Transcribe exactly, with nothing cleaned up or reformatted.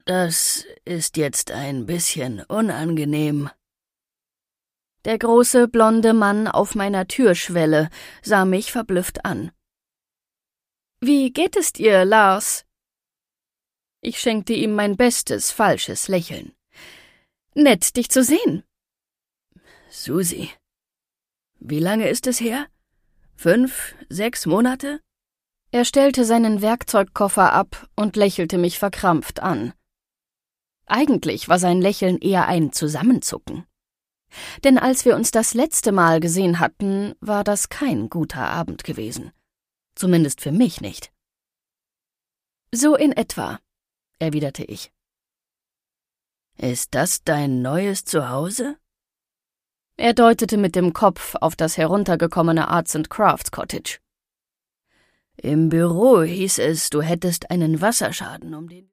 Das ist jetzt ein bisschen unangenehm. Der große, blonde Mann auf meiner Türschwelle sah mich verblüfft an. »Wie geht es dir, Lars?« Ich schenkte ihm mein bestes, falsches Lächeln. »Nett, dich zu sehen.« »Susi, wie lange ist es her? Fünf, sechs Monate?« Er stellte seinen Werkzeugkoffer ab und lächelte mich verkrampft an. Eigentlich war sein Lächeln eher ein Zusammenzucken. Denn als wir uns das letzte Mal gesehen hatten, war das kein guter Abend gewesen. Zumindest für mich nicht. »So in etwa«, erwiderte ich. »Ist das dein neues Zuhause?« Er deutete mit dem Kopf auf das heruntergekommene Arts and Crafts Cottage. »Im Büro hieß es, du hättest einen Wasserschaden, um den